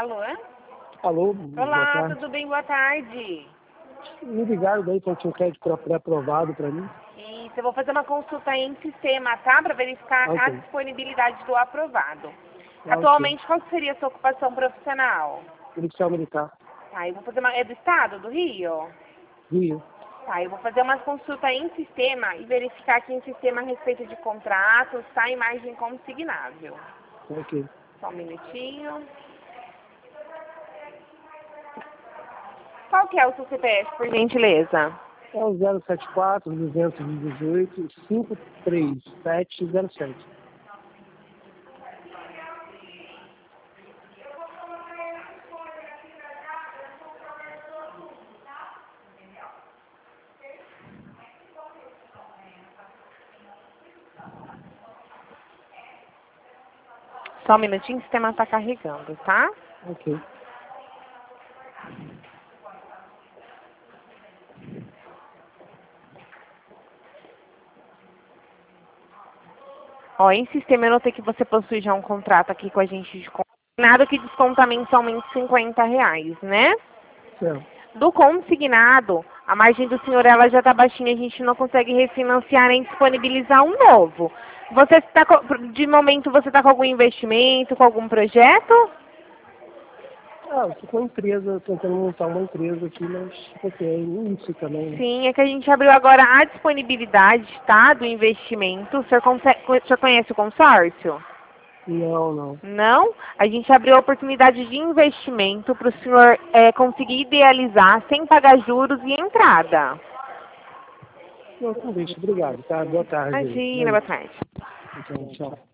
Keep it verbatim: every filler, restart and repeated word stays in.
Alô? Alô, boa Olá, tarde. tudo bem? Boa tarde. Me ligaram daí para tinha um crédito pré-aprovado para mim. Isso, eu vou fazer uma consulta aí em sistema, tá? Para verificar Ah, a ok. disponibilidade do aprovado. Ah, ok. Atualmente, qual que seria a sua ocupação profissional? Policial militar. Tá, eu vou fazer uma... É do estado, do Rio? Rio. Tá, eu vou fazer uma consulta em sistema e verificar aqui em sistema a respeito de contratos, tá? Imagem consignável. Ok. Só um minutinho. Qual que é o seu C P F, por gentileza? É o zero sete quatro, duzentos e dezoito, cinco três sete zero sete. Só um minutinho, o sistema está carregando, tá? Ok. Ó, em sistema eu notei que você possui já um contrato aqui com a gente de consignado que desconta mensalmente cinquenta reais, né? Certo. Do consignado, a margem do senhor ela já está baixinha, a gente não consegue refinanciar nem disponibilizar um novo. Você está, de momento, você está com algum investimento, com algum projeto? Ah, eu tô com uma empresa, tentando montar uma empresa aqui, mas assim, é início também, né? Sim, é que a gente abriu agora a disponibilidade, tá, do investimento. O senhor, consegue, o senhor conhece o consórcio? Não, não. Não, a gente abriu a oportunidade de investimento para o senhor é, conseguir idealizar sem pagar juros e entrada. Não, não deixa. Obrigado, tá? Boa tarde aí. Imagina, Valeu. boa tarde. Então, tchau.